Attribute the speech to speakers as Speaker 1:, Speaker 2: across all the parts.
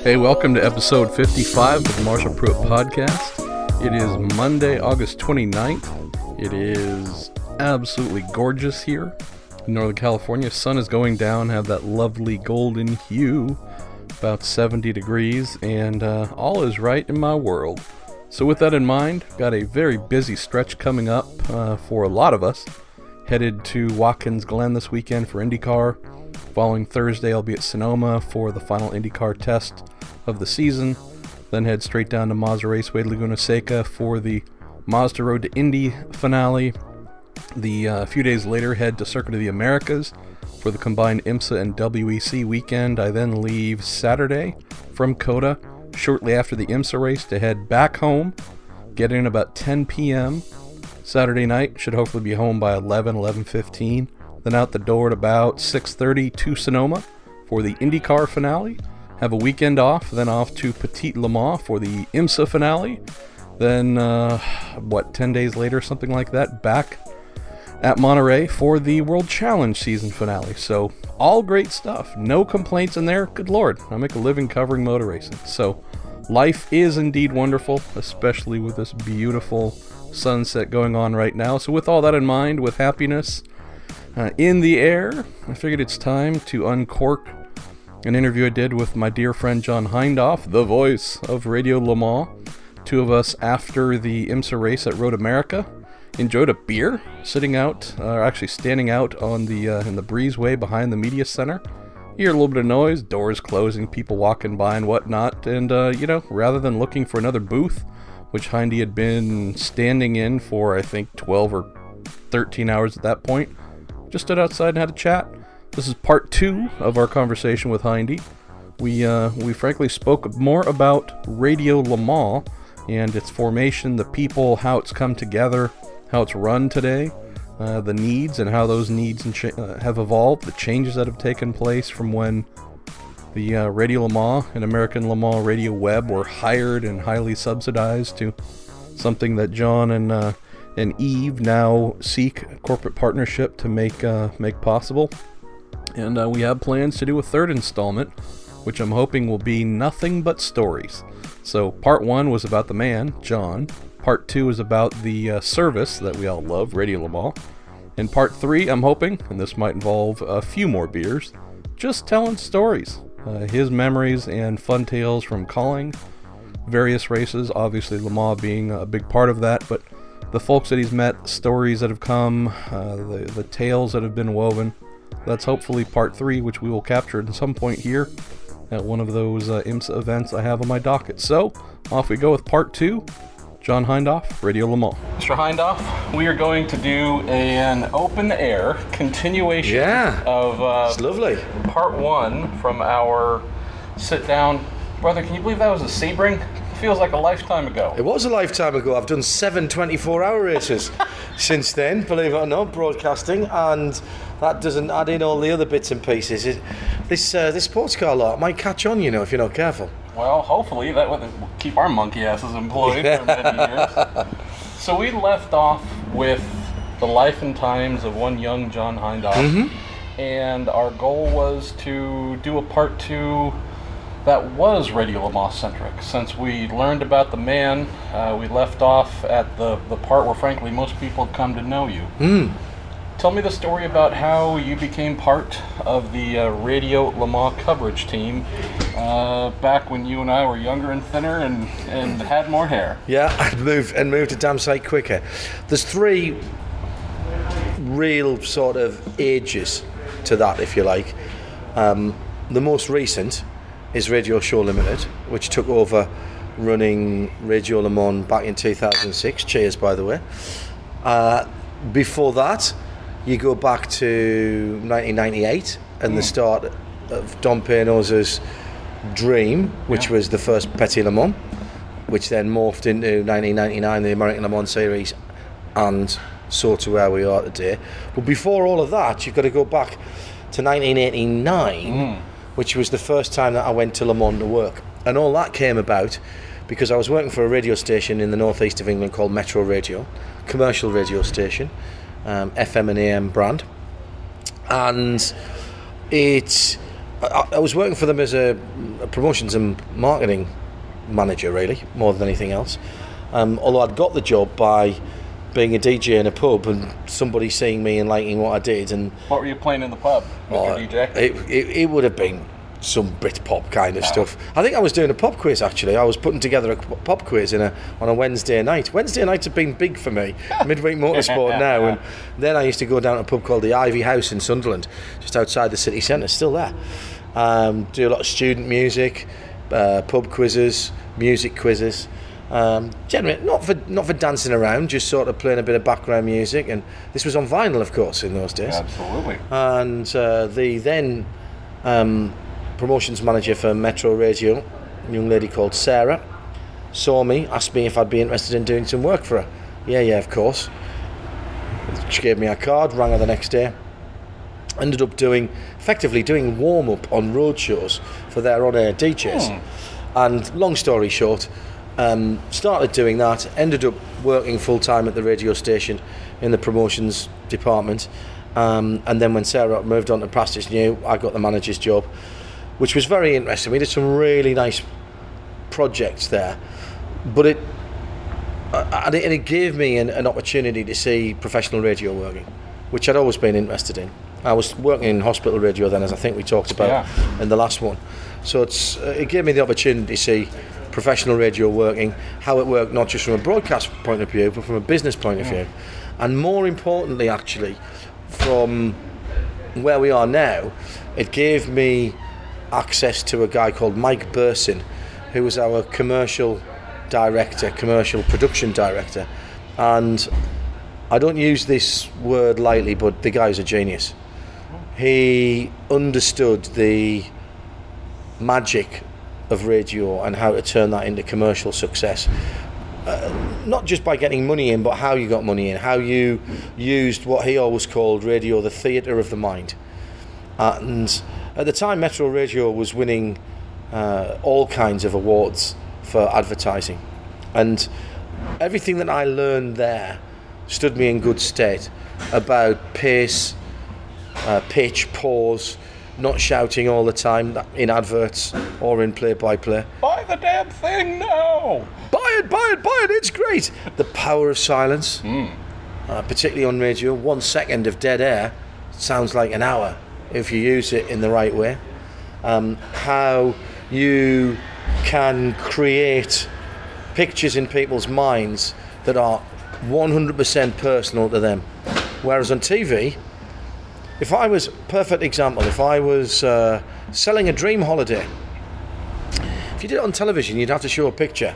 Speaker 1: Hey, welcome to episode 55 of the Marshall Pruitt Podcast. It is Monday, August 29th. It is absolutely gorgeous here in Northern California. Sun is going down, have that lovely golden hue, about 70 degrees, and all is right in my world. So with that in mind, got a very busy stretch coming up for a lot of us. Headed to Watkins Glen this weekend for IndyCar. Following Thursday, I'll be at Sonoma for the final IndyCar test of the season. Then head straight down to Mazda Raceway Laguna Seca for the Mazda Road to Indy finale. A few days later, head to Circuit of the Americas for the combined IMSA and WEC weekend. I then leave Saturday from COTA shortly after the IMSA race to head back home. Get in about 10 p.m. Saturday night. Should hopefully be home by 11:15. Then out the door at about 6:30 to Sonoma for the IndyCar finale. Have a weekend off, then off to Petit Le Mans for the IMSA finale. Then, 10 days later, something like that, back at Monterey for the World Challenge season finale. So, all great stuff. No complaints in there. Good Lord, I make a living covering motor racing. So, life is indeed wonderful, especially with this beautiful sunset going on right now. So, with all that in mind, with happiness in the air, I figured it's time to uncork an interview I did with my dear friend John Hindhaugh, the voice of Radio Le Mans. Two of us after the IMSA race at Road America enjoyed a beer, standing out on the in the breezeway behind the media center. You hear a little bit of noise, doors closing, people walking by and whatnot, and rather than looking for another booth, which Hindy had been standing in for I think 12 or 13 hours at that point, just stood outside and had a chat. This is part 2 of our conversation with Hindy. We frankly spoke more about Radio Le Mans and its formation, the people, how it's come together, how it's run today, the needs and how those needs have evolved, the changes that have taken place from when the Radio Le Mans and American Le Mans Radio Web were hired and highly subsidized to something that John and Eve now seek corporate partnership to make possible. And we have plans to do a third installment, which I'm hoping will be nothing but stories. So part 1 was about the man, John. Part 2 is about the service that we all love, Radio Le Mans. And part 3, I'm hoping, and this might involve a few more beers, just telling stories. His memories and fun tales from calling various races, obviously Le Mans being a big part of that, but the folks that he's met, stories that have come, the tales that have been woven. That's hopefully part 3, which we will capture at some point here at one of those IMSA events I have on my docket. So, off we go with part 2. John Hindhaugh, Radio Le Mans. Mr. Hindhaugh, we are going to do an open-air continuation of
Speaker 2: it's lovely.
Speaker 1: part 1 from our sit-down. Brother, can you believe that was a Sebring? Feels like a lifetime ago.
Speaker 2: It was a lifetime ago. I've done 7 24-hour races since then, believe it or not, broadcasting, and that doesn't add in all the other bits and pieces. This sports car lot might catch on, if you're not careful.
Speaker 1: Well, hopefully that will keep our monkey asses employed for many years. So we left off with the life and times of one young John Hindhaugh, and our goal was to do a part 2 that was Radio Le Mans centric. Since we learned about the man, we left off at the part where frankly most people have come to know you. Tell me the story about how you became part of the Radio Le Mans coverage team back when you and I were younger and thinner and had more hair.
Speaker 2: Yeah, I moved a damn sight quicker. There's 3 real sort of ages to that, if you like. The most recent is Radio Show Limited, which took over running Radio Le Mans back in 2006. Cheers, by the way. Before that, you go back to 1998 and the start of Dom Penoz's Dream, which was the first Petit Le Mans, which then morphed into 1999, the American Le Mans Series, and so to where we are today. But before all of that, you've got to go back to 1989, which was the first time that I went to Le Mans to work. And all that came about because I was working for a radio station in the northeast of England called Metro Radio, commercial radio station, FM and AM brand. And it I was working for them as a promotions and marketing manager, really, more than anything else. Although I'd got the job by being a DJ in a pub and somebody seeing me and liking what I did. And
Speaker 1: what were you playing in the pub, Mr. DJ?
Speaker 2: It would have been some Britpop kind of stuff. I think I was doing a pop quiz, actually. I was putting together a pop quiz on a Wednesday night. Wednesday nights have been big for me, midweek motorsport now. And then I used to go down to a pub called the Ivy House in Sunderland, just outside the city centre, still there. Do a lot of student music, pub quizzes, music quizzes. Generally not for dancing around, just sort of playing a bit of background music. And this was on vinyl, of course, in those days.
Speaker 1: Absolutely.
Speaker 2: And the then promotions manager for Metro Radio, a young lady called Sarah, saw me, asked me if I'd be interested in doing some work for her. Yeah, of course. She gave me a card, rang her the next day. Ended up effectively doing warm-up on road shows for their on-air DJs. And long story short, started doing that, ended up working full-time at the radio station in the promotions department. And then when Sarah moved on to Pastures New, I got the manager's job, which was very interesting. We did some really nice projects there, but it gave me an opportunity to see professional radio working, which I'd always been interested in. I was working in hospital radio then, as I think we talked about in the last one. So it gave me the opportunity to see professional radio working, how it worked not just from a broadcast point of view, but from a business point of view. And more importantly, actually, from where we are now, it gave me access to a guy called Mike Burson, who was our commercial production director. And I don't use this word lightly, but the guy's a genius. He understood the magic of radio and how to turn that into commercial success. Not just by getting money in, but how you got money in, how you used what he always called radio, the theatre of the mind. And at the time, Metro Radio was winning all kinds of awards for advertising. And everything that I learned there stood me in good stead about pace, pitch, pause, not shouting all the time in adverts or in play-by-play.
Speaker 1: Buy the damn thing now!
Speaker 2: Buy it, it's great! The power of silence, particularly on radio. 1 second of dead air sounds like an hour if you use it in the right way. How you can create pictures in people's minds that are 100% personal to them. Whereas on TV, if I was selling a dream holiday, if you did it on television, you'd have to show a picture.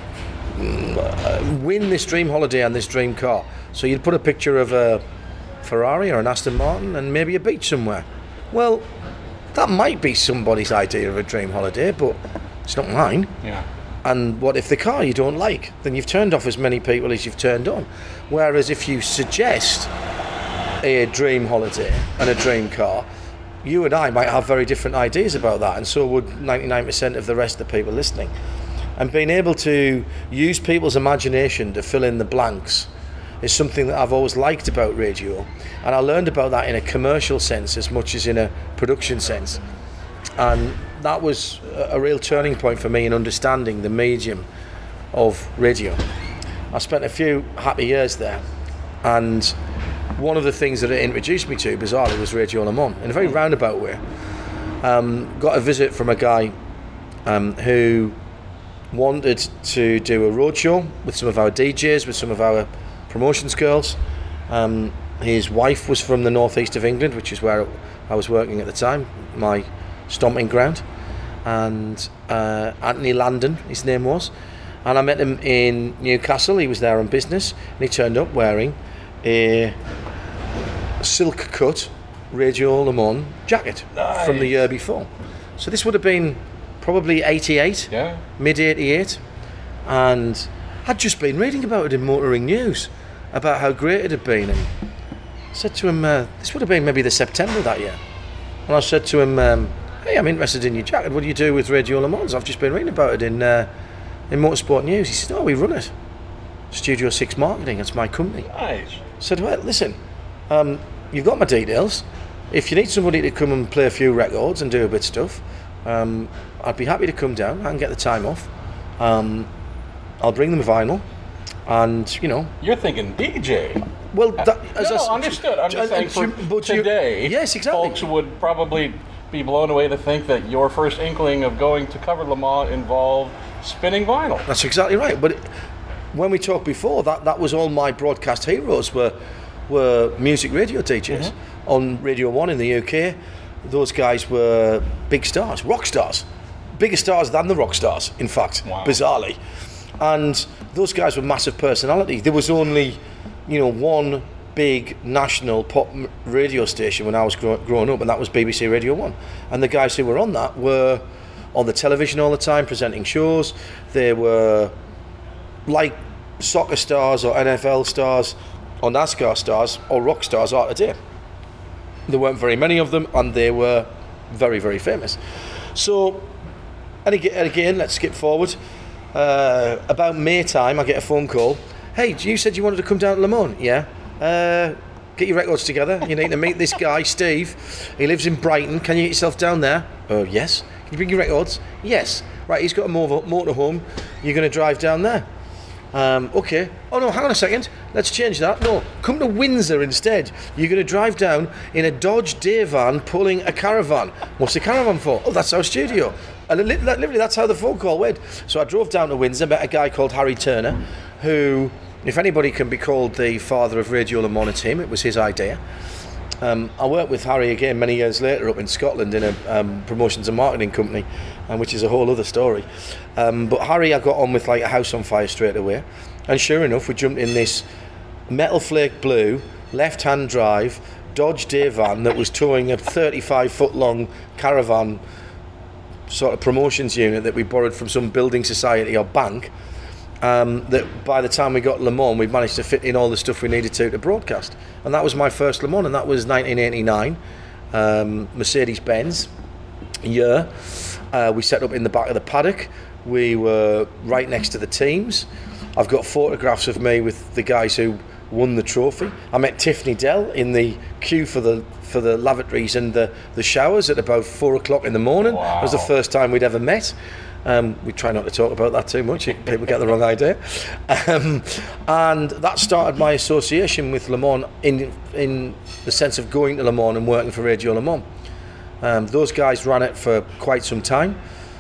Speaker 2: Win this dream holiday and this dream car. So you'd put a picture of a Ferrari or an Aston Martin and maybe a beach somewhere. Well, that might be somebody's idea of a dream holiday, but it's not mine.
Speaker 1: Yeah.
Speaker 2: And what if the car you don't like? Then you've turned off as many people as you've turned on. Whereas if you suggest a dream holiday and a dream car, you and I might have very different ideas about that, and so would 99% of the rest of the people listening. And being able to use people's imagination to fill in the blanks is something that I've always liked about radio, and I learned about that in a commercial sense as much as in a production sense. And that was a real turning point for me in understanding the medium of radio. I spent a few happy years there, and one of the things that it introduced me to, bizarrely, was Radio Le Mans, in a very roundabout way. Got a visit from a guy who wanted to do a roadshow with some of our DJs, with some of our promotions girls. His wife was from the northeast of England, which is where I was working at the time, my stomping ground. And Anthony Landon, his name was. And I met him in Newcastle. He was there on business, and he turned up wearing a silk cut Radio Le Mans jacket from the year before. So this would have been probably 88, mid 88, and I'd just been reading about it in Motoring News about how great it had been, and I said to him, this would have been maybe the September that year, and I said to him, hey, I'm interested in your jacket, what do you do with Radio Le Mans? I've just been reading about it in Motorsport News. He said, oh, we run it, Studio 6 Marketing, that's my company.
Speaker 1: Nice.
Speaker 2: I said, well, listen, you've got my details. if you need somebody to come and play a few records and do a bit of stuff, I'd be happy to come down. I can get the time off. I'll bring them vinyl, and
Speaker 1: You're thinking DJ.
Speaker 2: Well,
Speaker 1: understood. I'm just saying for today,
Speaker 2: yes, exactly.
Speaker 1: Folks would probably be blown away to think that your first inkling of going to cover Le Mans involved spinning vinyl.
Speaker 2: That's exactly right. But when we talked before, that was all my broadcast heroes were music radio DJs on Radio 1 in the UK. Those guys were big stars, rock stars, bigger stars than the rock stars, in fact, bizarrely. And those guys were massive personality. There was only, one big national pop radio station when I was growing up, and that was BBC Radio 1. And the guys who were on that were on the television all the time, presenting shows. They were like soccer stars or NFL stars or NASCAR stars or rock stars are today. There weren't very many of them, and they were very, very famous. So, and again, let's skip forward. About May time, I get a phone call. Hey, you said you wanted to come down to Le Mans? Yeah. Get your records together. You need to meet this guy, Steve. He lives in Brighton. Can you get yourself down there? Yes. Can you bring your records? Yes. Right, he's got a motorhome. You're going to drive down there. Okay. Oh no, hang on a second. Let's change that. No, come to Windsor instead. You're going to drive down in a Dodge Dayvan pulling a caravan. What's the caravan for? Oh, that's our studio. And literally, that's how the phone call went. So I drove down to Windsor, met a guy called Harry Turner, who, if anybody can be called the father of Radio Le Mans, it's him. It was his idea. I worked with Harry again many years later up in Scotland in a promotions and marketing company, which is a whole other story. But Harry, I got on with like a house on fire straight away. And sure enough, we jumped in this metal flake blue, left-hand drive, Dodge Dayvan that was towing a 35-foot long caravan sort of promotions unit that we borrowed from some building society or bank. That by the time we got Le Mans, we managed to fit in all the stuff we needed to broadcast. And that was my first Le Mans, and that was 1989, Mercedes-Benz year. We set up in the back of the paddock. We were right next to the teams. I've got photographs of me with the guys who won the trophy. I met Tiffany Dell in the queue for the lavatories and the showers at about 4 o'clock in the morning.
Speaker 1: Wow.
Speaker 2: It was the first time we'd ever met. We try not to talk about that too much. People get the wrong idea. And that started my association with Le Mans in the sense of going to Le Mans and working for Radio Le Mans. Those guys ran it for quite some time.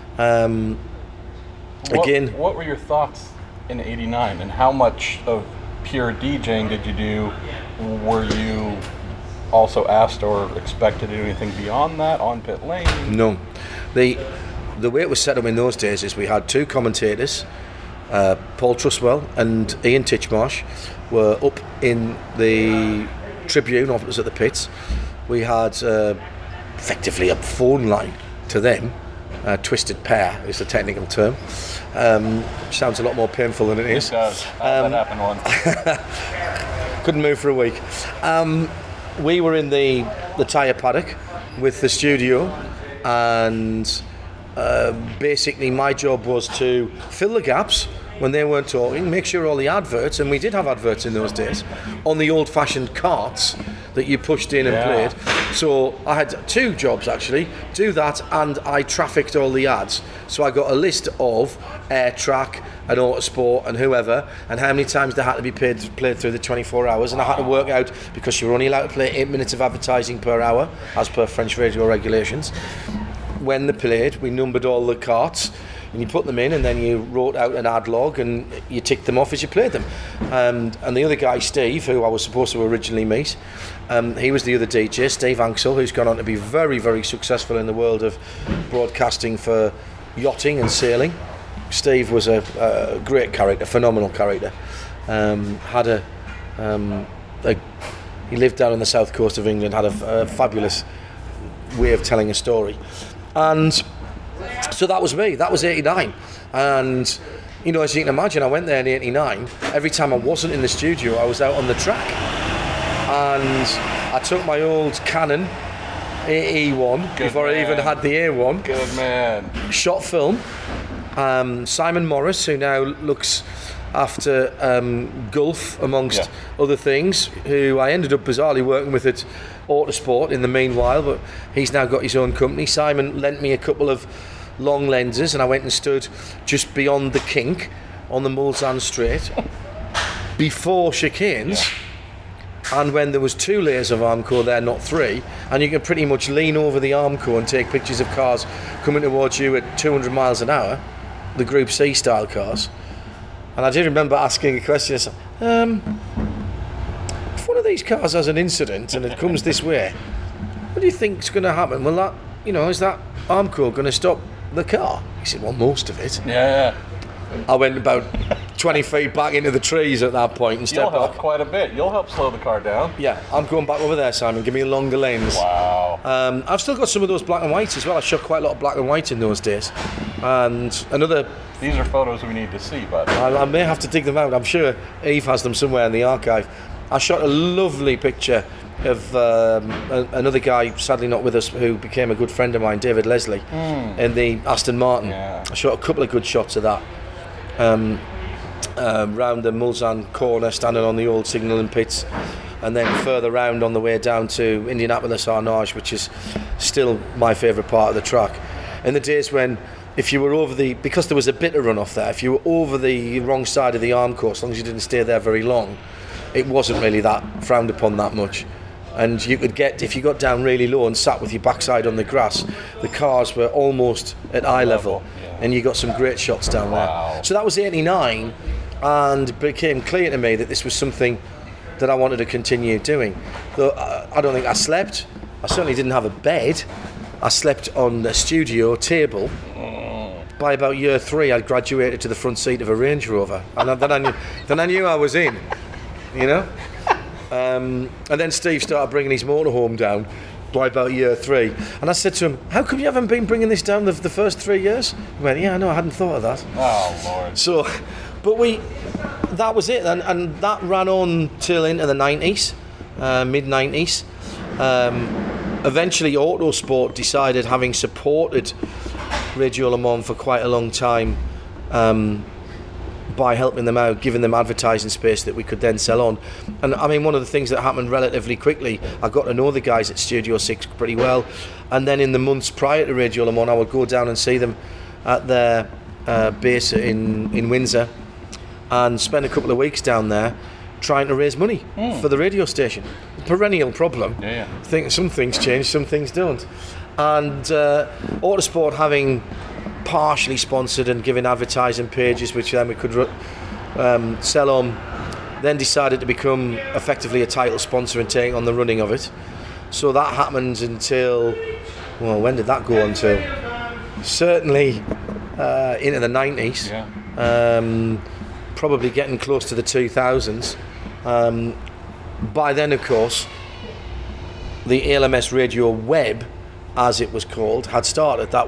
Speaker 1: What were your thoughts in '89, and how much of pure DJing did you do? Were you also asked or expected to do anything beyond that on pit lane?
Speaker 2: No. The way it was set up in those days is we had two commentators, Paul Truswell and Ian Titchmarsh, were up in the tribune opposite the pits. We had effectively a phone line to them. Twisted pair is the technical term, which sounds a lot more painful than it is.
Speaker 1: It does. That happened once.
Speaker 2: Couldn't move for a week. We were in the tyre paddock with the studio, and basically my job was to fill the gaps when they weren't talking, make sure all the adverts, and we did have adverts in those days, on the old-fashioned carts that you pushed in and played. So I had two jobs actually, do that, and I trafficked all the ads. So I got a list of Air Track and Autosport and whoever, and how many times they had to be played through the 24 hours, and I had to work out, because you were only allowed to play 8 minutes of advertising per hour, as per French radio regulations. When they played, we numbered all the carts, and you put them in, and then you wrote out an ad log, and you ticked them off as you played them. And the other guy, Steve, who I was supposed to originally meet, he was the other DJ, Steve Ansell, who's gone on to be very, very successful in the world of broadcasting for yachting and sailing. Steve was a great character, phenomenal character. He lived down on the south coast of England, had a fabulous way of telling a story. And so that was me. That was 89. And, you know, as you can imagine, I went there in 89. Every time I wasn't in the studio, I was out on the track. And I took my old Canon AE1 before I even had the A1.
Speaker 1: Good man.
Speaker 2: Shot film. Simon Morris, who now looks after Gulf, amongst other things, who I ended up bizarrely working with at Autosport in the meanwhile, but he's now got his own company. Simon lent me a couple of long lenses, and I went and stood just beyond the kink on the Mulsanne Straight before chicanes, and when there was 2 layers of Armco there, not 3, and you can pretty much lean over the Armco and take pictures of cars coming towards you at 200 miles an hour, the Group C style cars. And I do remember asking a question, if one of these cars has an incident and it comes this way, what do you think's going to happen? Well, that, is that Armco going to stop the car? He said, well, most of it.
Speaker 1: Yeah.
Speaker 2: I went about 20 feet back into the trees at that point and stepped
Speaker 1: You'll help
Speaker 2: back.
Speaker 1: quite a bit. You'll help slow the car down.
Speaker 2: Yeah, I'm going back over there, Simon. Give me a longer lens.
Speaker 1: Wow.
Speaker 2: I've still got some of those black and whites as well. I shot quite a lot of black and white in those days. And another...
Speaker 1: These are photos we need to see, but
Speaker 2: I may have to dig them out. I'm sure Eve has them somewhere in the archive. I shot a lovely picture of another guy, sadly not with us, who became a good friend of mine, David Leslie, in the Aston Martin.
Speaker 1: Yeah.
Speaker 2: I shot a couple of good shots of that. Round the Mulsanne corner, standing on the old signalling pits, and then further round on the way down to Indianapolis Arnage, which is still my favourite part of the track. In the days when, if you were because there was a bit of runoff there, if you were over the wrong side of the Armco, as long as you didn't stay there very long, it wasn't really that frowned upon that much. And you could get, if you got down really low and sat with your backside on the grass, the cars were almost at eye level, and you got some great shots down there. So that was 89, and it became clear to me that this was something that I wanted to continue doing. Though I don't think I slept. I certainly didn't have a bed. I slept on the studio table. By about year 3, I'd graduated to the front seat of a Range Rover, and then I knew I was in, And then Steve started bringing his motorhome down by about year 3, and I said to him, "How come you haven't been bringing this down the first 3 years?" He went, "Yeah, no, I hadn't thought of that."
Speaker 1: Oh Lord.
Speaker 2: So, but that was it, and that ran on till into the 90s, mid 90s. Eventually, Autosport decided, having supported Radio Le Mans for quite a long time, by helping them out, giving them advertising space that we could then sell on. And I mean, one of the things that happened relatively quickly, I got to know the guys at Studio 6 pretty well, and then in the months prior to Radio Le Mans, I would go down and see them at their base in Windsor, and spend a couple of weeks down there trying to raise money for the radio station. Perennial problem.
Speaker 1: Yeah.
Speaker 2: I think some things change, some things don't. And Autosport, having partially sponsored and given advertising pages, which then we could sell on, then decided to become effectively a title sponsor and take on the running of it. So that happened until, well, when did that go until? Certainly into the 90s.
Speaker 1: Yeah.
Speaker 2: Probably getting close to the 2000s. By then, of course, the ALMS Radio Web, as it was called, had started. That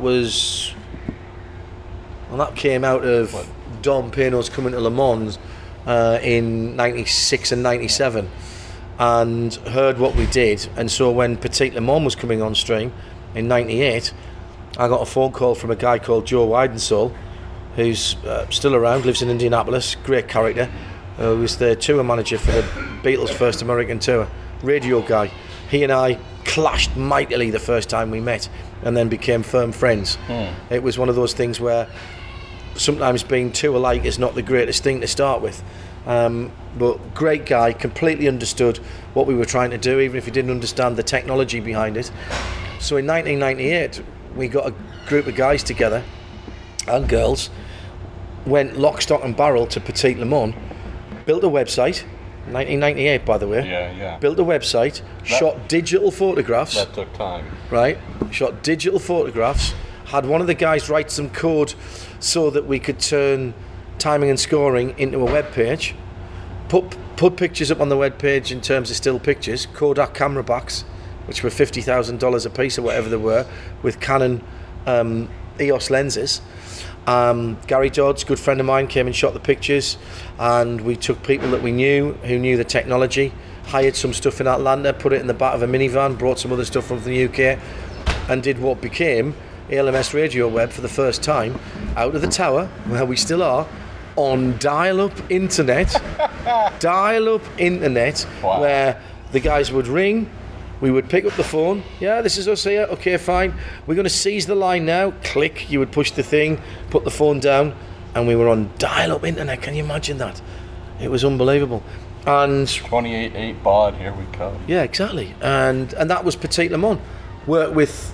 Speaker 2: came out of Dom Peno's coming to Le Mans in 96 and 97, and heard what we did. And so when Petite Le Mans was coming on stream in 98, I got a phone call from a guy called Joe Weidensoul, who's still around, lives in Indianapolis, great character, who was the tour manager for the Beatles' first American tour, radio guy. He and I clashed mightily the first time we met, and then became firm friends. It was one of those things where sometimes being too alike is not the greatest thing to start with. But great guy, completely understood what we were trying to do, even if he didn't understand the technology behind it. So in 1998, we got a group of guys together, and girls, went lock, stock and barrel to Petite Le Mans, built a website, 1998 by the way.
Speaker 1: Yeah.
Speaker 2: Built a website, shot digital photographs.
Speaker 1: That took time.
Speaker 2: Right, shot digital photographs, had one of the guys write some code so that we could turn timing and scoring into a web page, put pictures up on the web page in terms of still pictures, Kodak camera backs, which were $50,000 a piece or whatever they were, with Canon EOS lenses. Gary Dodds, good friend of mine, came and shot the pictures, and we took people that we knew, who knew the technology, hired some stuff in Atlanta, put it in the back of a minivan, brought some other stuff from the UK, and did what became ALMS Radio Web for the first time, out of the tower, where we still are, on dial-up internet,
Speaker 1: Wow.
Speaker 2: where the guys would ring, we would pick up the phone. Yeah, this is us here. Okay, fine. We're going to seize the line now. Click. You would push the thing, put the phone down, and we were on dial-up internet. Can you imagine that? It was unbelievable. And
Speaker 1: 28.8 baud, here we come.
Speaker 2: yeah, exactly. And that was Petit Le Mans. Worked with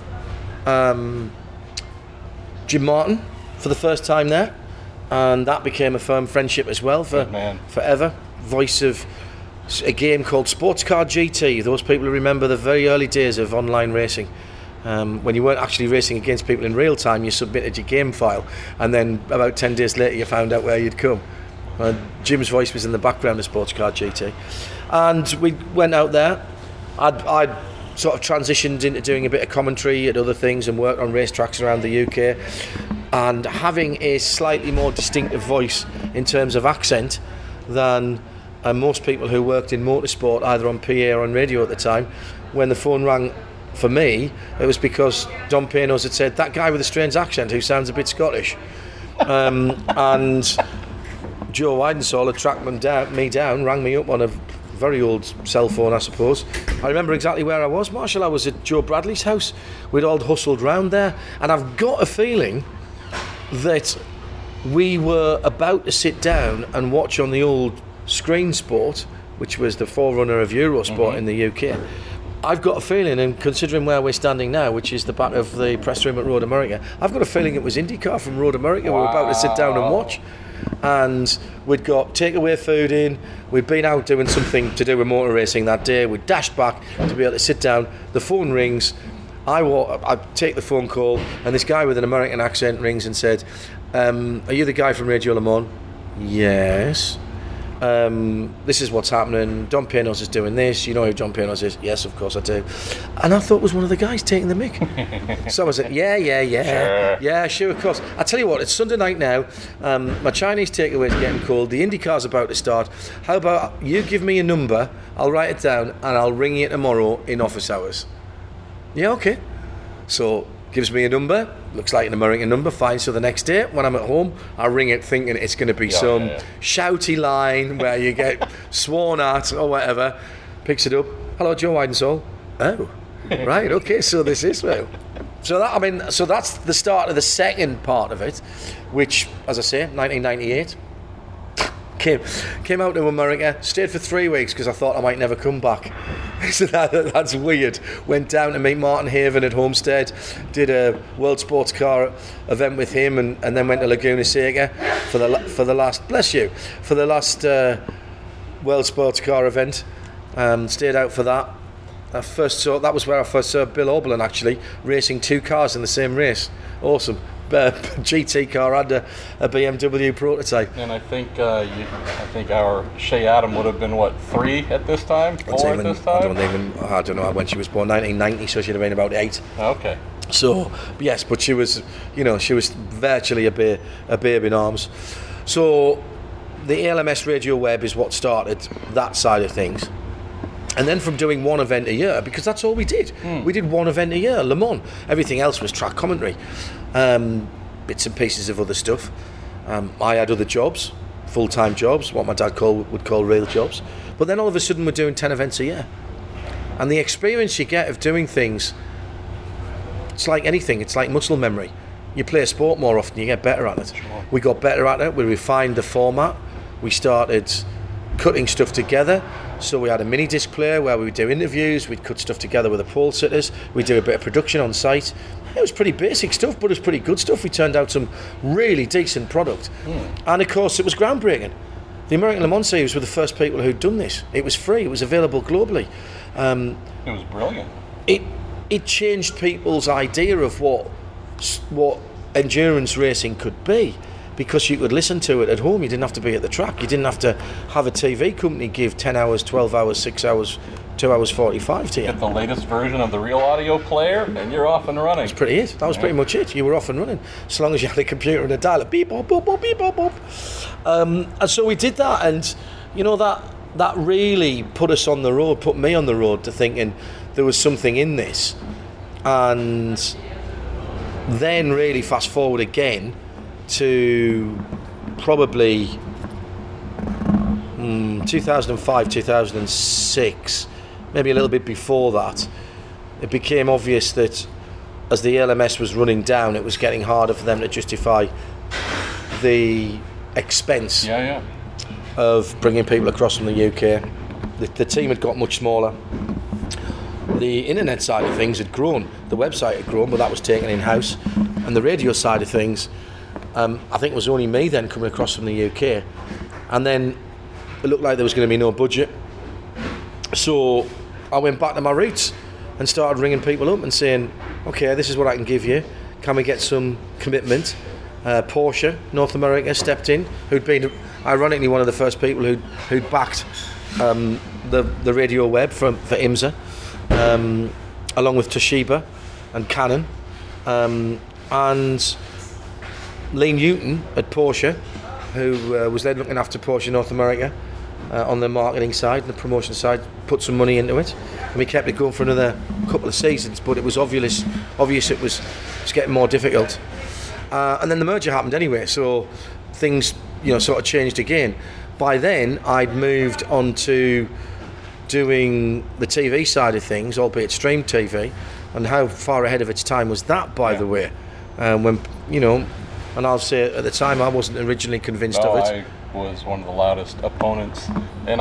Speaker 2: Jim Martin for the first time there, and that became a firm friendship as well for
Speaker 1: Good man.
Speaker 2: forever. Voice of a game called Sports Car GT. Those people who remember the very early days of online racing. When you weren't actually racing against people in real time, you submitted your game file, and then about 10 days later you found out where you'd come. Jim's voice was in the background of Sports Car GT, and we went out there. I'd sort of transitioned into doing a bit of commentary at other things and worked on racetracks around the UK, and having a slightly more distinctive voice in terms of accent than most people who worked in motorsport, either on PA or on radio at the time. When the phone rang for me, it was because Don Panos had said, that guy with a strange accent who sounds a bit Scottish. And Joe Widensall had tracked me down, rang me up on a very old cell phone, I suppose. I remember exactly where I was, Marshall. I was at Joe Bradley's house. We'd all hustled round there, and I've got a feeling that we were about to sit down and watch on the old Screen Sport, which was the forerunner of Eurosport in the UK. I've got a feeling, and considering where we're standing now, which is the back of the press room at Road America, I've got a feeling it was IndyCar from Road America. We were about to sit down and watch, and we'd got takeaway food in. We'd been out doing something to do with motor racing that day. We dashed back to be able to sit down. The phone rings. I take the phone call, and this guy with an American accent rings and said, "Are you the guy from Radio Le Mans?" "Yes." "This is what's happening. Don Panos is doing this. You know who Don Panos is?" "Yes, of course I do." And I thought it was one of the guys taking the mick. So I was like, yeah.
Speaker 1: Sure.
Speaker 2: Yeah, sure, of course. I tell you what, it's Sunday night now. My Chinese takeaway is getting cold. The IndyCar's about to start. How about you give me a number, I'll write it down, and I'll ring you tomorrow in office hours. "Yeah, okay." So gives me a number, looks like an American number, fine. So the next day when I'm at home, I ring it thinking it's going to be some shouty line where you get sworn at or whatever. Picks it up. "Hello, Joe Widensall." "Oh, right, okay, so this is well." So that's the start of the second part of it, which, as I say, 1998. Came out to America, stayed for 3 weeks because I thought I might never come back. So that's weird. Went down to meet Martin Haven at Homestead, did a World Sports Car event with him, and then went to Laguna Seca for the last World Sports Car event. Stayed out for that. That was where I first saw Bill Oberlin actually racing two cars in the same race. Awesome. GT car and a BMW prototype.
Speaker 1: And I think our Shea Adam would have been 3 at this time, 4 at this time.
Speaker 2: I don't know when she was born. 1990, so she'd have been about 8.
Speaker 1: Okay.
Speaker 2: So yes, but she was virtually a babe in arms. So the ALMS Radio Web is what started that side of things. And then from doing one event a year, because that's all we did. We did one event a year, Le Mans. Everything else was track commentary. Bits and pieces of other stuff. I had other jobs, full-time jobs, what my dad would call real jobs. But then all of a sudden we're doing 10 events a year. And the experience you get of doing things, it's like anything, it's like muscle memory. You play a sport more often, you get better at it.
Speaker 1: Sure.
Speaker 2: We got better at it, we refined the format, we started cutting stuff together. So we had a mini disc player where we would do interviews, we'd cut stuff together with the pole sitters, we'd do a bit of production on site. It was pretty basic stuff, but it was pretty good stuff. We turned out some really decent product. And of course it was groundbreaking. The American Le Mans Series were the first people who'd done this. It was free, it was available globally.
Speaker 1: It was brilliant.
Speaker 2: It changed people's idea of what endurance racing could be. Because you could listen to it at home, you didn't have to be at the track, you didn't have to have a TV company give 10 hours, 12 hours, 6 hours, 2 hours 45 to you.
Speaker 1: Get the latest version of the real audio player and you're off and running.
Speaker 2: That's pretty it. That was pretty much it. You were off and running. As long as you had a computer and a dial, beep, bop, bop, bop, beep, bop, bop. And so we did that, and that really put us on the road, put me on the road to thinking there was something in this. And then really fast forward again to probably 2005, 2006, maybe a little bit before that, it became obvious that as the ALMS was running down, it was getting harder for them to justify the expense of bringing people across from the UK. The team had got much smaller. The internet side of things had grown. The website had grown, but that was taken in-house. And the radio side of things, I think it was only me then coming across from the UK. And then it looked like there was going to be no budget. So I went back to my roots and started ringing people up and saying, okay, this is what I can give you. Can we get some commitment? Porsche, North America, stepped in, who'd been, ironically, one of the first people who'd backed the radio web for IMSA, along with Toshiba and Canon, and Lee Newton at Porsche, who was then looking after Porsche North America on the marketing side and the promotion side, put some money into it, and we kept it going for another couple of seasons. But it was obvious it was getting more difficult, and then the merger happened anyway, so things sort of changed again. By then I'd moved on to doing the TV side of things, albeit stream TV, and how far ahead of its time was that, by the way, when and I'll say at the time I wasn't originally convinced of it.
Speaker 1: I was one of the loudest opponents, and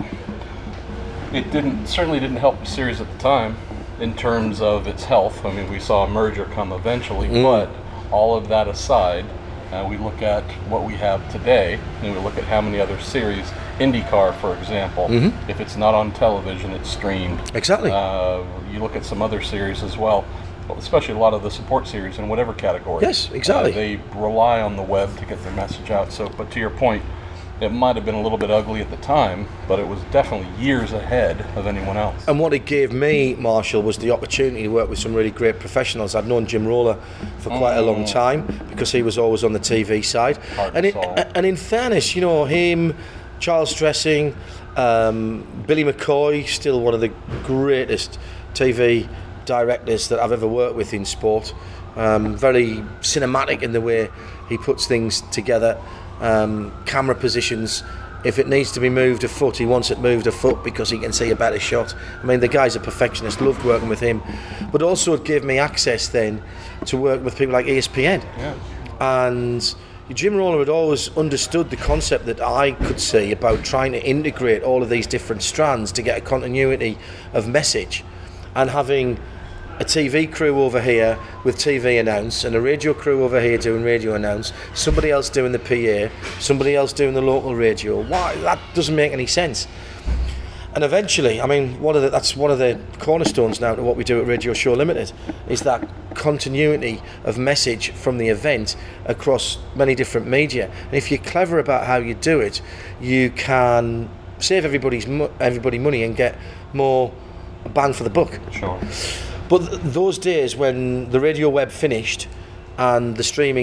Speaker 1: certainly didn't help the series at the time in terms of its health. I mean, we saw a merger come eventually, but all of that aside, we look at what we have today, and we look at how many other series, IndyCar, for example, if it's not on television, it's streamed.
Speaker 2: Exactly.
Speaker 1: You look at some other series as well, especially a lot of the support series in whatever category.
Speaker 2: Yes, exactly.
Speaker 1: They rely on the web to get their message out. So, but to your point, it might have been a little bit ugly at the time, but it was definitely years ahead of anyone else.
Speaker 2: And what it gave me, Marshall, was the opportunity to work with some really great professionals. I'd known Jim Roller for quite a long time because he was always on the TV side. And in fairness, him, Charles Dressing, Billy McCoy, still one of the greatest TV directors that I've ever worked with in sport. Very cinematic in the way he puts things together. Camera positions, if it needs to be moved a foot, he wants it moved a foot because he can see a better shot. I mean, the guy's a perfectionist, loved working with him, but also it gave me access then to work with people like ESPN. And Jim Roller had always understood the concept that I could see about trying to integrate all of these different strands to get a continuity of message, and having a TV crew over here with TV announce, and a radio crew over here doing radio announce, somebody else doing the PA, somebody else doing the local radio. Why? That doesn't make any sense. And eventually, I mean, that's one of the cornerstones now to what we do at Radio Show Limited, is that continuity of message from the event across many different media. And if you're clever about how you do it, you can save everybody money and get more bang for the buck.
Speaker 1: Sure.
Speaker 2: But those days when the radio web finished and the streaming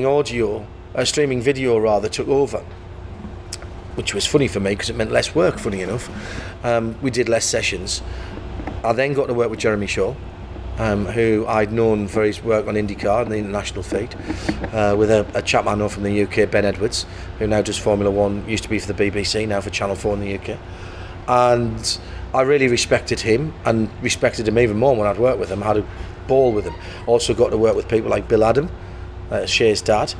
Speaker 2: video rather, took over, which was funny for me because it meant less work, funny enough. We did less sessions. I then got to work with Jeremy Shaw, who I'd known for his work on IndyCar and the international feed, with a chap I know from the UK, Ben Edwards, who now does Formula One, used to be for the BBC, now for Channel 4 in the UK. And I really respected him, and respected him even more when I'd worked with him. I had a ball with him. Also got to work with people like Bill Adam, Shea's dad.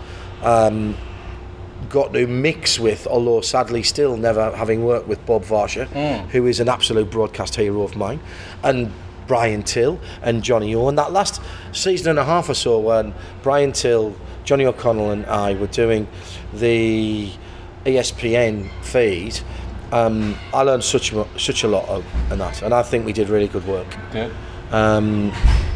Speaker 2: Got to mix with, although sadly still never having worked with, Bob Varsha, who is an absolute broadcast hero of mine, and Brian Till and Johnny O. And that last season and a half or so, when Brian Till, Johnny O'Connell and I were doing the ESPN feed, I learned such a lot in that, and I think we did really good work.
Speaker 1: Yeah.
Speaker 2: And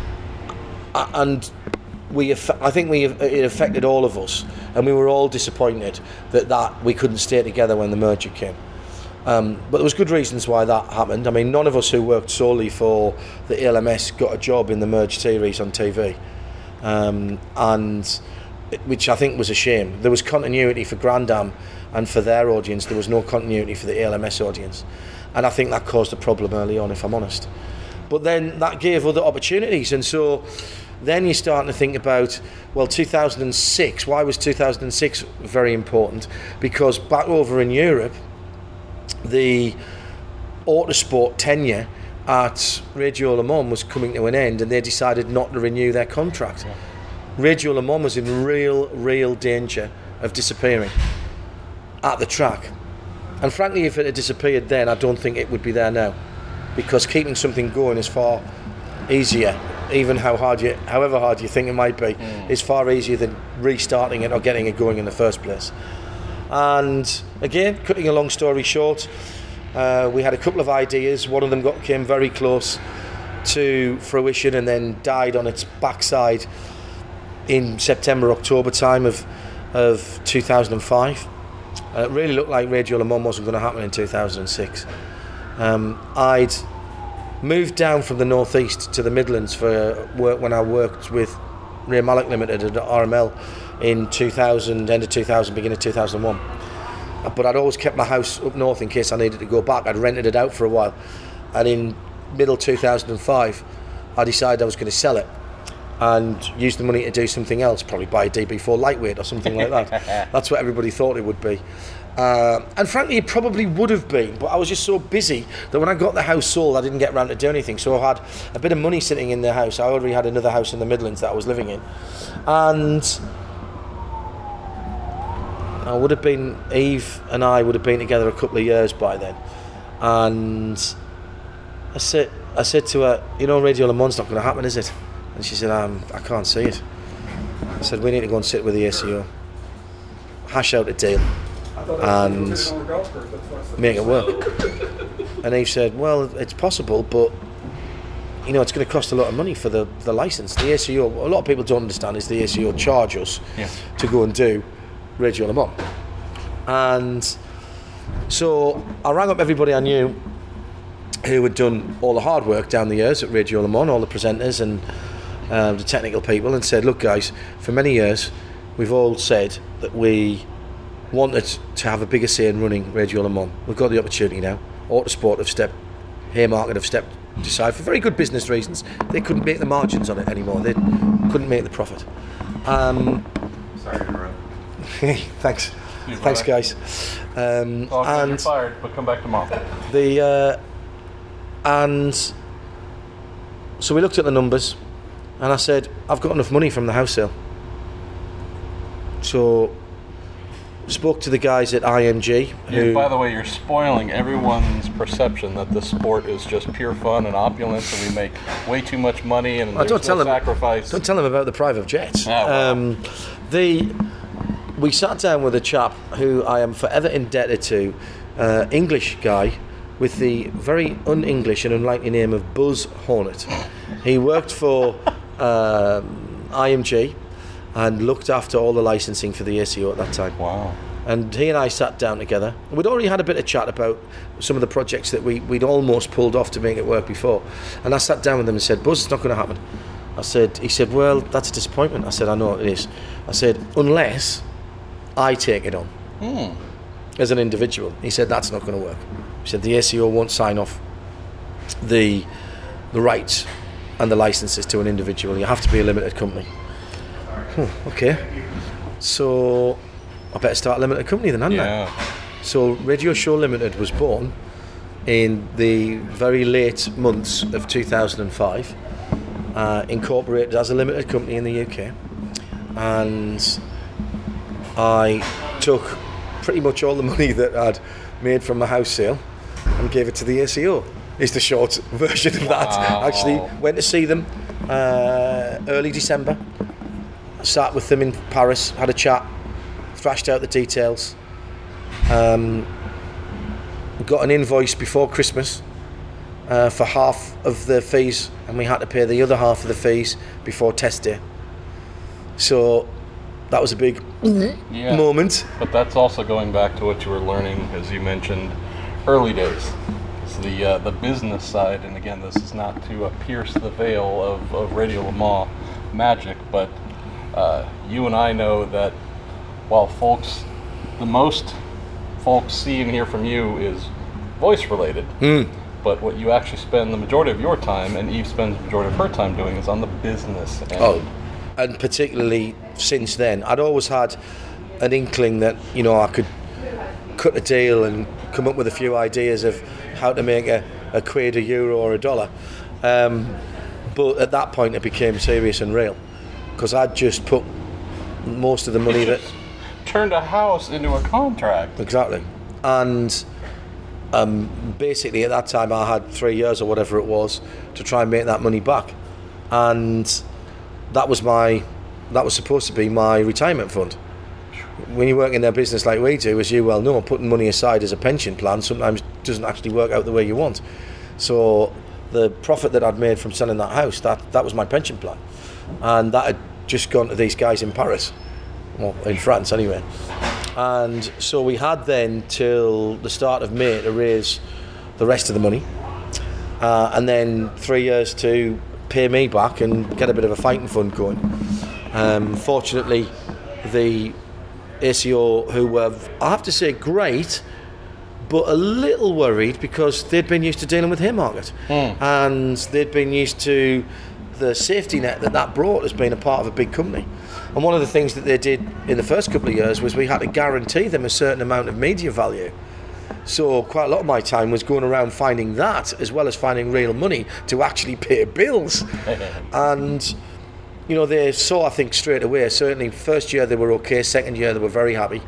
Speaker 2: I think it affected all of us, and we were all disappointed that we couldn't stay together when the merger came. But there was good reasons why that happened. I mean, none of us who worked solely for the ALMS got a job in the merged series on TV, and which I think was a shame. There was continuity for Grand Am and for their audience. There was no continuity for the ALMS audience, and I think that caused a problem early on, if I'm honest. But then that gave other opportunities, and so Then you're starting to think about, well, 2006. Why was 2006 very important? Because back over in Europe, the Autosport tenure at Radio Le Mans was coming to an end, and they decided not to renew their contract.
Speaker 1: Yeah.
Speaker 2: Radio Le Mans was in real danger of disappearing at the track. And frankly, if it had disappeared then, I don't think it would be there now, because keeping something going is far easier, even however hard you think it might be, is far easier than restarting it or getting it going in the first place. And again, cutting a long story short, we had a couple of ideas. One of them came very close to fruition and then died on its backside in September, October time of 2005. It really looked like Radio Le Mans wasn't going to happen in 2006. I'd moved down from the northeast to the Midlands for work when I worked with Ray Mallock Limited at RML in 2000, end of 2000, beginning of 2001. But I'd always kept my house up north in case I needed to go back. I'd rented it out for a while, and in middle 2005 I decided I was going to sell it and use the money to do something else, probably buy a DB4 lightweight or something like that. That's what everybody thought it would be. And frankly, it probably would have been, but I was just so busy that when I got the house sold, I didn't get around to do anything. So I had a bit of money sitting in the house. I already had another house in the Midlands that I was living in. And I would have been, Eve and I would have been together a couple of years by then. And I said to her, Radio Le Mans not going to happen, is it? And she said, I can't see it. I said, we need to go and sit with the ACO, hash out a deal, and make it work. And Eve said, well, it's possible, but it's going to cost a lot of money for the license. The ACO, a lot of people don't understand, is the ACO charge us to go and do Radio Le Mans. And so I rang up everybody I knew who had done all the hard work down the years at Radio Le Mans, all the presenters and the technical people, and said, look guys, for many years we've all said that we wanted to have a bigger say in running Radio Le Mans. We've got the opportunity now. Autosport have stepped, Haymarket have stepped aside for very good business reasons. They couldn't make the margins on it anymore. They couldn't make the profit.
Speaker 3: Sorry to interrupt.
Speaker 2: Thanks. Thanks, guys.
Speaker 1: And you're fired, but come back tomorrow.
Speaker 2: And so we looked at the numbers, and I said, I've got enough money from the house sale. So spoke to the guys at IMG. Who,
Speaker 1: by the way, you're spoiling everyone's perception that this sport is just pure fun and opulence, and we make way too much money, and there's no sacrifice.
Speaker 2: Don't tell them about the private jets.
Speaker 1: Oh, wow.
Speaker 2: We sat down with a chap who I am forever indebted to, English guy with the very un-English and unlikely name of Buzz Hornet. He worked for IMG and looked after all the licensing for the ACO at that time.
Speaker 1: Wow.
Speaker 2: And he and I sat down together. We'd already had a bit of chat about some of the projects that we'd almost pulled off to make it work before. And I sat down with him and said, Buzz, it's not going to happen. He said, well, that's a disappointment. I said, I know it is. I said, unless I take it on as an individual. He said, that's not going to work. He said, the ACO won't sign off the rights and the licenses to an individual. You have to be a limited company. Okay. So I better start a limited company then, hadn't I? So Radio Show Limited was born in the very late months of 2005, incorporated as a limited company in the UK. And I took pretty much all the money that I'd made from my house sale and gave it to the ACO, is the short version of that. Actually went to see them early December, sat with them in Paris, had a chat, thrashed out the details, got an invoice before Christmas for half of the fees, and we had to pay the other half of the fees before test day. So that was a big moment.
Speaker 1: But that's also going back to what you were learning, as you mentioned, early days. It's the business side, and again, this is not to pierce the veil of Radio Le Mans magic, but you and I know that while the most folks see and hear from you is voice related, But what you actually spend the majority of your time, and Eve spends the majority of her time doing, is on the business.
Speaker 2: And particularly since then, I'd always had an inkling that, you know, I could cut a deal and come up with a few ideas of how to make a quid, a euro or a dollar. But at that point it became serious and real, because I'd just put most of the money that...
Speaker 1: Turned a house into a contract.
Speaker 2: Exactly. And basically at that time I had 3 years or whatever it was to try and make that money back. And that was supposed to be my retirement fund. When you work in their business like we do, as you well know, putting money aside as a pension plan sometimes doesn't actually work out the way you want. So the profit that I'd made from selling that house, that was my pension plan. And that had just gone to these guys in Paris, well, in France anyway. And so we had then till the start of May to raise the rest of the money, and then 3 years to pay me back and get a bit of a fighting fund going. Fortunately, the ACO, who were, I have to say, great, but a little worried because they'd been used to dealing with Haymarket, and they'd been used to the safety net that brought as being a part of a big company. And one of the things that they did in the first couple of years was we had to guarantee them a certain amount of media value. So quite a lot of my time was going around finding that, as well as finding real money to actually pay bills. And you know, they saw, I think, straight away, certainly first year they were okay, second year they were very happy,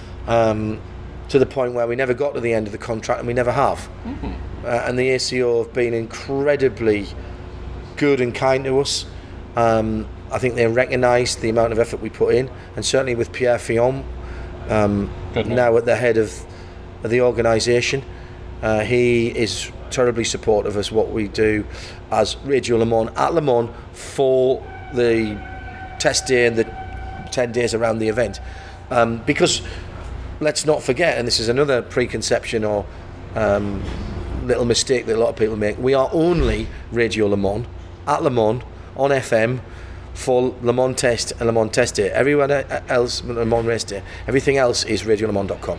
Speaker 2: to the point where we never got to the end of the contract, and we never have. And the ACO have been incredibly good and kind to us. I think they recognise the amount of effort we put in, and certainly with Pierre Fillon, now at the head of the organisation, he is terribly supportive of what we do as Radio Le Mans at Le Mans for the test day and the 10 days around the event, because let's not forget, and this is another preconception or little mistake that a lot of people make, we are only Radio Le Mans at Le Mans on FM for Le Mans Test and Le Mans Test Day. Everyone else, Le Mans Race Day, everything else is radiolemans.com.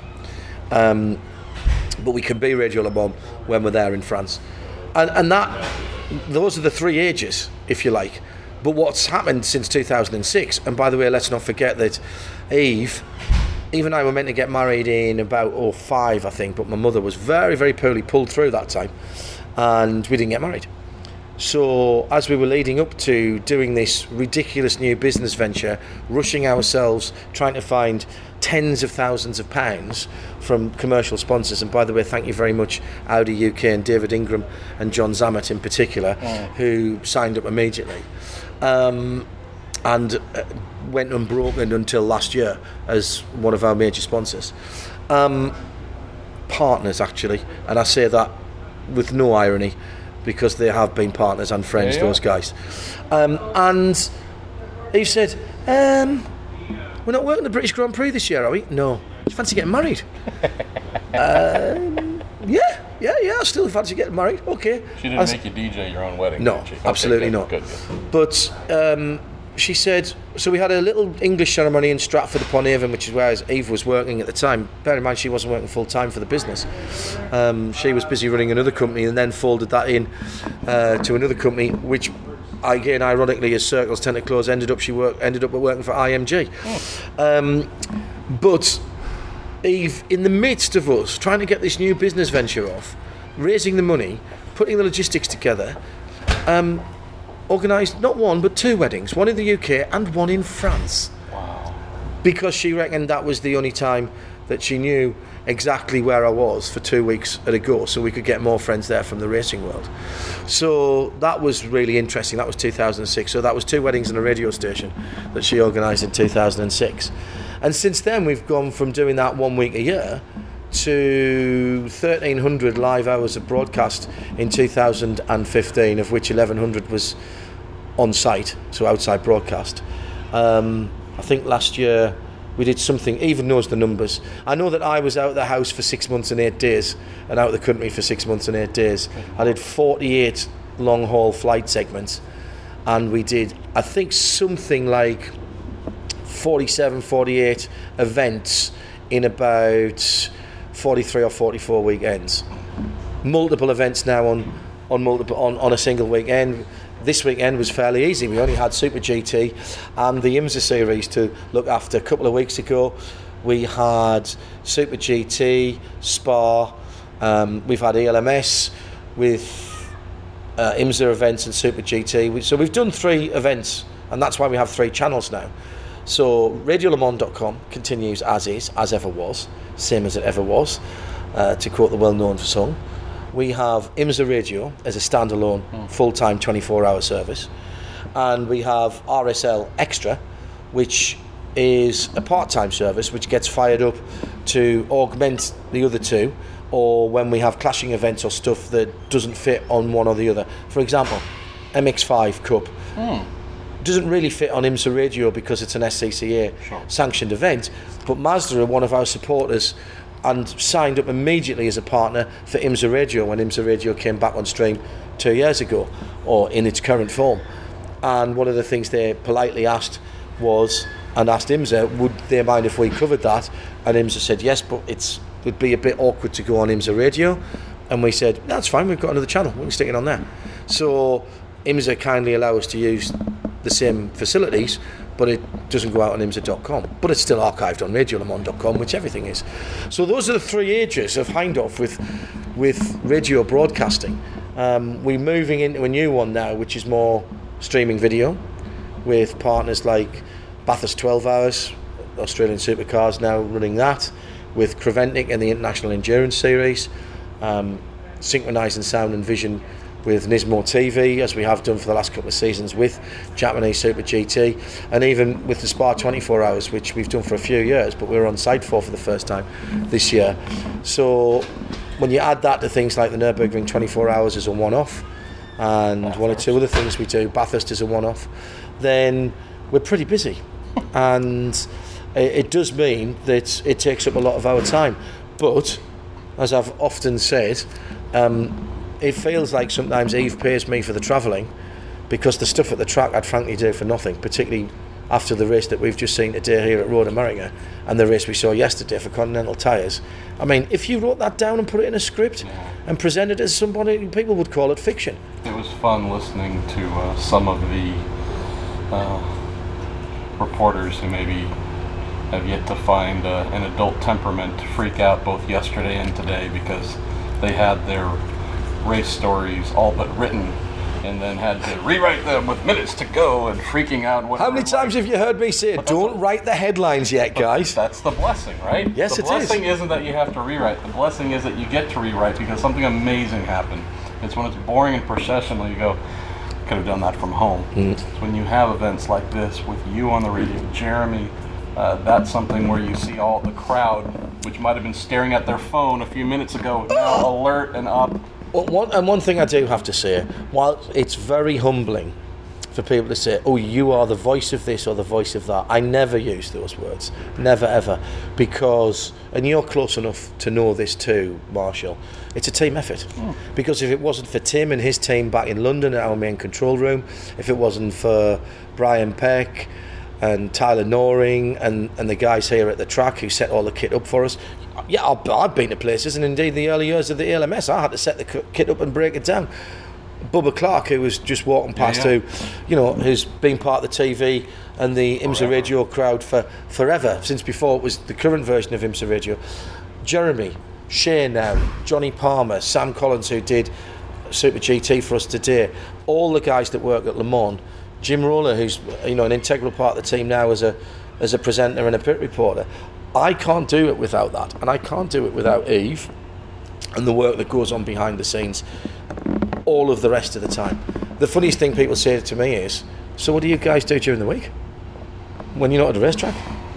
Speaker 2: But we can be Radio Le Mans when we're there in France, and those are the 3 ages, if you like. But what's happened since 2006, and by the way, let's not forget that Eve and I were meant to get married in about 2005, I think, but my mother was very, very poorly, pulled through that time, and we didn't get married. So as we were leading up to doing this ridiculous new business venture, rushing ourselves, trying to find tens of thousands of pounds from commercial sponsors, and by the way, thank you very much Audi UK and David Ingram and John Zammett in particular, who signed up immediately, and went unbroken until last year as one of our major sponsors, partners actually, and I say that with no irony, because they have been partners and friends, those guys. And he said, we're not working the British Grand Prix this year, are we? No. Do you fancy getting married? Yeah, I still fancy getting married. Okay.
Speaker 1: She didn't make you DJ your own wedding,
Speaker 2: no,
Speaker 1: did she?
Speaker 2: Absolutely not.
Speaker 1: Good.
Speaker 2: But she said, so we had a little English ceremony in Stratford-upon-Avon, which is where Eve was working at the time. Bear in mind, she wasn't working full-time for the business. She was busy running another company and then folded that in to another company, which, again, ironically, as circles tend to close, ended up working for IMG. But Eve, in the midst of us trying to get this new business venture off, raising the money, putting the logistics together, organised not one but 2 weddings, one in the UK and one in France.
Speaker 1: Wow.
Speaker 2: Because she reckoned that was the only time that she knew exactly where I was for 2 weeks at a go, so we could get more friends there from the racing world. So that was really interesting. That was 2006. So that was 2 weddings and a radio station that she organised in 2006. And since then we've gone from doing that 1 week a year to 1,300 live hours of broadcast in 2015, of which 1,100 was on site, so outside broadcast. I think last year we did something, even knows the numbers. I know that I was out of the house for 6 months and 8 days, and out of the country for 6 months and 8 days. I did 48 long haul flight segments, and we did, I think, something like 47, 48 events in about 43 or 44 weekends. multiple events now on a single weekend. This weekend was fairly easy. We only had Super GT and the IMSA series to look after. A couple of weeks ago, we had Super GT, Spa. We've had ELMS with IMSA events and Super GT. So we've done 3 events, and that's why we have 3 channels now. So RadioLeMans.com continues as is, as ever was, same as it ever was, to quote the well-known song. We have IMSA Radio as a standalone, full-time, 24-hour service. And we have RSL Extra, which is a part-time service which gets fired up to augment the other 2, or when we have clashing events or stuff that doesn't fit on one or the other. For example, MX5 Cup doesn't really fit on IMSA Radio because it's an SCCA sanctioned event, but Mazda are one of our supporters and signed up immediately as a partner for IMSA Radio when IMSA Radio came back on stream 2 years ago, or in its current form. And one of the things they politely asked IMSA, would they mind if we covered that? And IMSA said yes, but it would be a bit awkward to go on IMSA Radio. And we said, that's fine, we've got another channel, we can stick it on there. So IMSA kindly allow us to use the same facilities, but it doesn't go out on IMSA.com. But it's still archived on RadioLeMans.com, which everything is. So those are the 3 ages of Hindhaugh with radio broadcasting. We're moving into a new one now, which is more streaming video, with partners like Bathurst 12 Hours, Australian Supercars now running that, with Creventic and the International Endurance Series, synchronising sound and vision with Nismo TV, as we have done for the last couple of seasons with Japanese Super GT, and even with the Spa 24 Hours, which we've done for a few years, but we were on site for the first time this year. So when you add that to things like the Nürburgring 24 Hours as a one-off, and 1 or 2 other things we do, Bathurst is a one-off, then we're pretty busy. And it does mean that it takes up a lot of our time. But, as I've often said, it feels like sometimes Eve pays me for the travelling, because the stuff at the track I'd frankly do for nothing, particularly after the race that we've just seen today here at Road America and the race we saw yesterday for Continental Tyres. I mean, if you wrote that down and put it in a script and presented it as somebody, people would call it fiction.
Speaker 1: It was fun listening to some of the reporters who maybe have yet to find an adult temperament to freak out both yesterday and today, because they had their race stories all but written and then had to rewrite them with minutes to go and freaking out.
Speaker 2: How many times have you heard me say, don't write the headlines yet, guys?
Speaker 1: That's the blessing, right?
Speaker 2: Yes, it is.
Speaker 1: The blessing isn't that you have to rewrite. The blessing is that you get to rewrite because something amazing happened. It's when it's boring and processional, you go, could have done that from home. It's when you have events like this with you on the radio, Jeremy, that's something where you see all the crowd, which might have been staring at their phone a few minutes ago, now alert and up.
Speaker 2: Well, one thing I do have to say, while it's very humbling for people to say, oh, you are the voice of this or the voice of that, I never use those words, never ever, because, and you're close enough to know this too, Marshall, it's a team effort. Because if it wasn't for Tim and his team back in London at our main control room, if it wasn't for Brian Peck and Tyler Noring and the guys here at the track who set all the kit up for us, yeah, I've been to places, and indeed the early years of the ELMS, I had to set the kit up and break it down. Bubba Clark, who was just walking past, who's been part of the TV and the IMSA Radio crowd for forever, since before it was the current version of IMSA Radio. Jeremy, Shane now, Johnny Palmer, Sam Collins, who did Super GT for us today, all the guys that work at Le Mans, Jim Roller, who's an integral part of the team now as a presenter and a pit reporter. I can't do it without that, and I can't do it without Eve and the work that goes on behind the scenes all of the rest of the time. The funniest thing people say to me is, so what do you guys do during the week when you're not at the racetrack?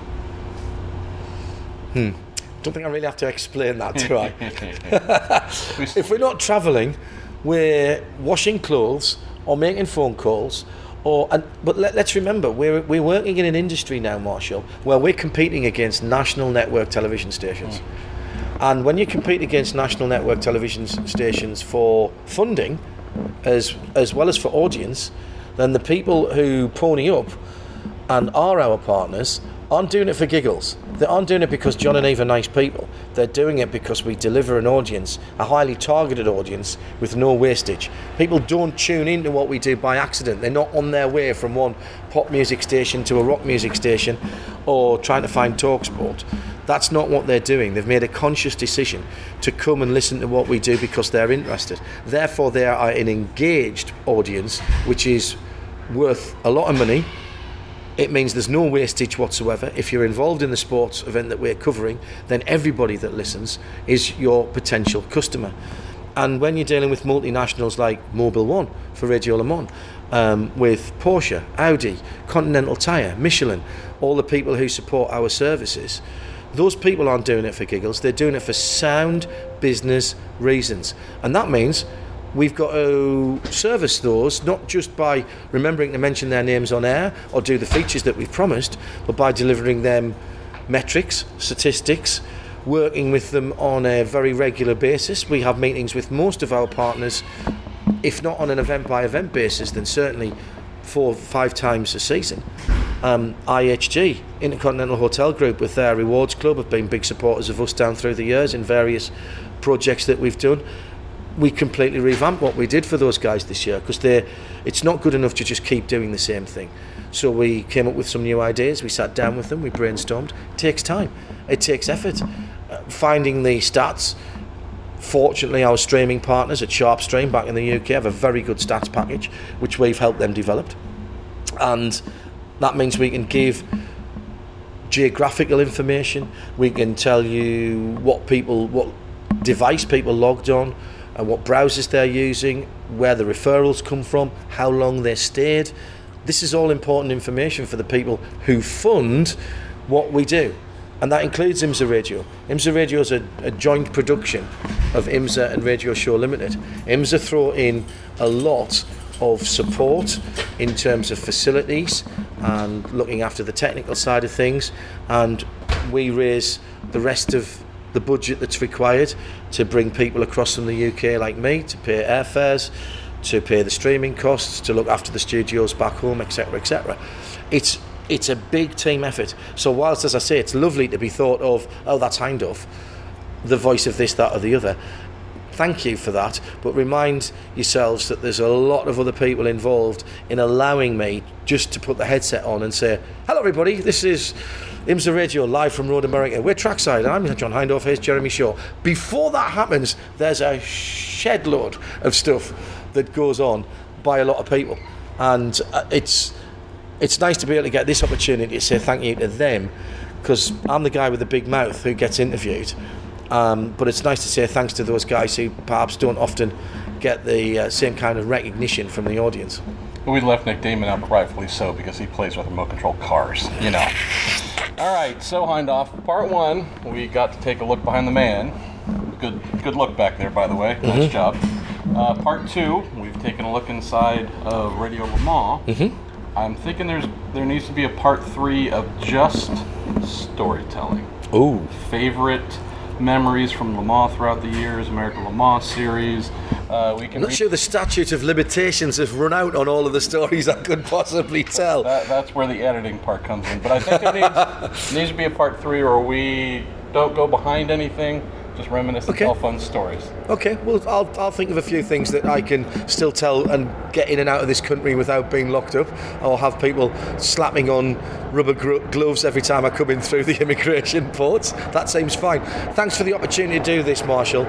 Speaker 2: Don't think I really have to explain that, do I? If we're not travelling, we're washing clothes or making phone calls. But let's remember, we're working in an industry now, Marshall, where we're competing against national network television stations. And when you compete against national network television stations for funding, as well as for audience, then the people who pony up and are our partners aren't doing it for giggles. They aren't doing it because John and Eve are nice people. They're doing it because we deliver an audience, a highly targeted audience with no wastage. People don't tune into what we do by accident. They're not on their way from one pop music station to a rock music station or trying to find TalkSport. That's not what they're doing. They've made a conscious decision to come and listen to what we do because they're interested. Therefore, they are an engaged audience, which is worth a lot of money. It means there's no wastage whatsoever. If you're involved in the sports event that we're covering, then everybody that listens is your potential customer. And when you're dealing with multinationals like Mobil One for Radio Le Mans, with Porsche, Audi, Continental Tire, Michelin, all the people who support our services, those people aren't doing it for giggles. They're doing it for sound business reasons. And that means we've got to service those, not just by remembering to mention their names on air or do the features that we've promised, but by delivering them metrics, statistics, working with them on a very regular basis. We have meetings with most of our partners, if not on an event-by-event basis, then certainly 4 or 5 times a season. IHG, Intercontinental Hotel Group, with their rewards club, have been big supporters of us down through the years in various projects that we've done. We completely revamped what we did for those guys this year because it's not good enough to just keep doing the same thing. So we came up with some new ideas. We sat down with them, we brainstormed. It takes time, it takes effort. Finding the stats. Fortunately, our streaming partners at SharpStream back in the UK have a very good stats package, which we've helped them develop. And that means we can give geographical information. We can tell you what device people logged on, and what browsers they're using, where the referrals come from, how long they stayed. This is all important information for the people who fund what we do. And that includes IMSA Radio. IMSA Radio is a joint production of IMSA and Radio Show Limited. IMSA throw in a lot of support in terms of facilities and looking after the technical side of things, and we raise the rest of the budget that's required to bring people across from the UK like me, to pay airfares, to pay the streaming costs, to look after the studios back home, etc., etc. It's a big team effort. So whilst, as I say, it's lovely to be thought of, oh, that's Hindhaugh, the voice of this, that or the other, thank you for that, but remind yourselves that there's a lot of other people involved in allowing me just to put the headset on and say, hello everybody, this is IMSA Radio live from Road America. We're trackside, and I'm John Hindhaugh, here's Jeremy Shaw. Before that happens, there's a shed load of stuff that goes on by a lot of people, and it's nice to be able to get this opportunity to say thank you to them, because I'm the guy with the big mouth who gets interviewed. But it's nice to say thanks to those guys who perhaps don't often get the same kind of recognition from the audience.
Speaker 1: We left Nick Damon out, rightfully so, because he plays with remote control cars, you know. All right, so Hindhaugh, part 1, we got to take a look behind the man. Good look back there, by the way. Mm-hmm. Nice job. Part 2, we've taken a look inside of Radio Le Mans. Mm-hmm. I'm thinking there needs to be a part 3 of just storytelling.
Speaker 2: Ooh.
Speaker 1: Favorite memories from Le Mans throughout the years, American Le Mans series.
Speaker 2: I'm not sure the statute of limitations have run out on all of the stories I could possibly tell.
Speaker 1: That's where the editing part comes in. But I think it needs to be a part 3 where we don't go behind anything, just reminisce and tell fun stories. Okay, well, I'll think of a few things that I can still tell and get in and out of this country without being locked up. I'll have people slapping on rubber gloves every time I come in through the immigration ports. That seems fine. Thanks for the opportunity to do this, Marshall.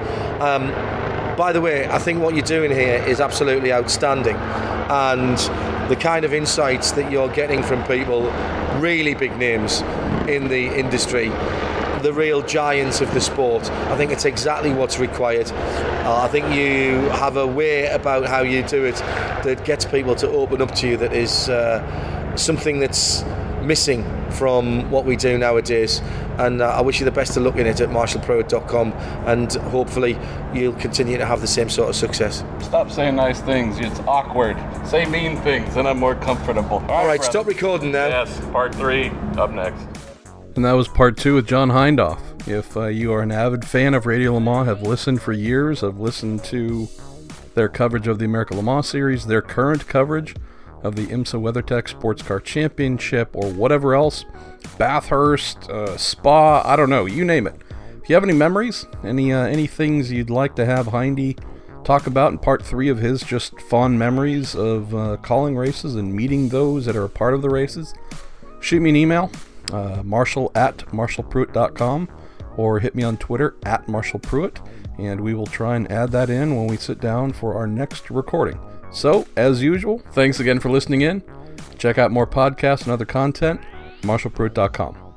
Speaker 1: By the way, I think what you're doing here is absolutely outstanding, and the kind of insights that you're getting from people, really big names in the industry, the real giants of the sport, I think it's exactly what's required. I think you have a way about how you do it that gets people to open up to you, that is something that's missing from what we do nowadays, and I wish you the best of luck in it at marshallpruitt.com, and hopefully you'll continue to have the same sort of success. Stop saying nice things, it's awkward. Say mean things and I'm more comfortable. All right, stop recording now. Yes, part 3 up next. And that was part 2 with John Hindhaugh. If you are an avid fan of Radio Le Mans, have listened for years, have listened to their coverage of the American Le Mans series, their current coverage of the IMSA WeatherTech Sports Car Championship or whatever else, Bathurst, Spa, I don't know, you name it. If you have any memories, any things you'd like to have Hindy talk about in part 3 of his just fond memories of calling races and meeting those that are a part of the races, shoot me an email, marshall@marshallpruitt.com, or hit me on Twitter @MarshallPruitt, and we will try and add that in when we sit down for our next recording. So, as usual, thanks again for listening in. Check out more podcasts and other content, marshallpruitt.com.